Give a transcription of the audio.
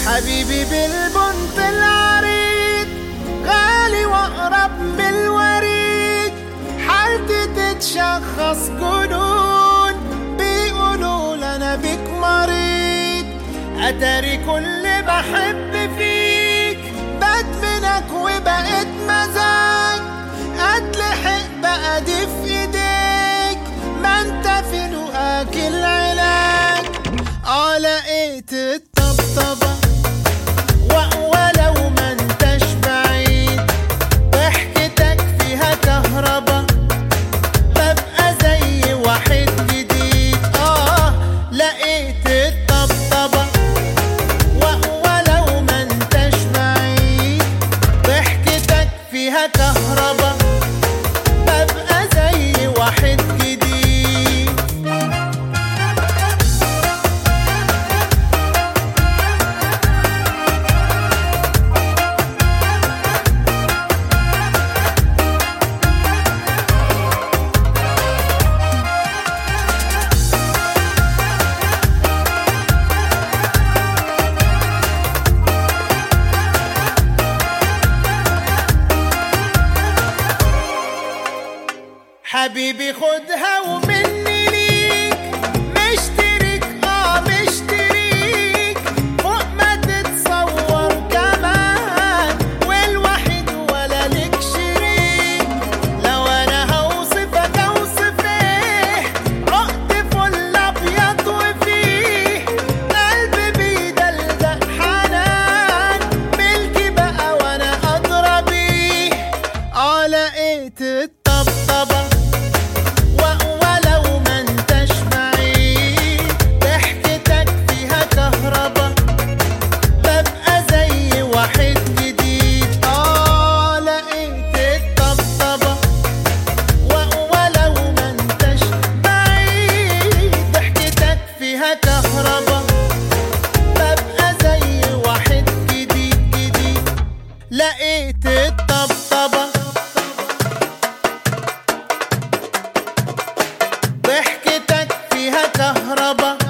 حبيبي بالبنط العريض، غالي واقرب من الوريد، حالتي تتشخص جنون، بيقولوا انا بيك مريض. اتاري كل بحب فيك بدمنك وبقيت مزاج، اتلحق بقى دي في ايديك، ما انت فين واكل علاج. لقيت الطبطبة ولو ما انتش بعيد، ضحكتك فيها كهربا، ببقى زي واحد جديد. لقيت الطبطبة ولو ما انتش بعيد، ضحكتك فيها كهربا، ببقى زي واحد جديد. حبيبي خدها ومني ليك، مشترك مشتريك فوق ما تتصور كمان، والوحيد ولا لك شريك. لو انا هوصفك اوصف ايه، عقد فل ابيض وفيه قلبي بيدلدق حنان، ملكي بقى وانا ادرى بيه. لقيت الطبطبة ولو ما انتش بعيد، ضحكتك فيها كهربا، ببقى زي واحد جديد. لقيت الطبطبة ولو ما انتش بعيد، ضحكتك فيها كهربا، ببقى زي واحد جديد جديد. لقيت الطبطبة ضحكتك فيها كهربا،